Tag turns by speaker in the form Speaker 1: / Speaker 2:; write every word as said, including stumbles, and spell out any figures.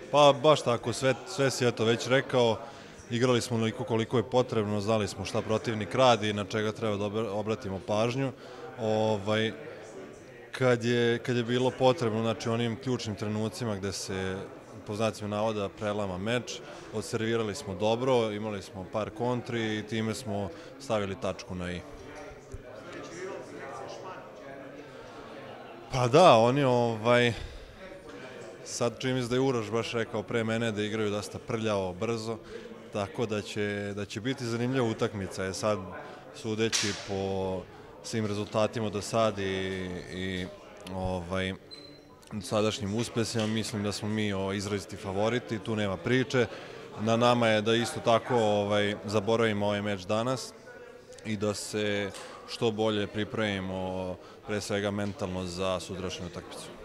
Speaker 1: Pa baš tako, sve, sve si eto već rekao, igrali smo onoliko koliko je potrebno, znali smo šta protivnik radi i na čega treba da obratimo pažnju. Ovaj, kad, je, kad je bilo potrebno, znači onim ključnim trenucima gde se po znacima navoda prelama meč, odservirali smo dobro, imali smo par kontri i time smo stavili tačku na i. Pa da, oni ovaj... Sad čini mi se da je Uroš baš rekao pre mene da igraju dosta prljavo, brzo, tako da će, da će biti zanimljiva utakmica. Je sad, sudeći po svim rezultatima do sad i, i ovaj, sadašnjim uspesima, mislim da smo mi o, izraziti favoriti, tu nema priče. Na nama je da isto tako ovaj, zaboravimo ovaj meč danas i da se što bolje pripremimo, pre svega mentalno, za sutrašnju utakmicu.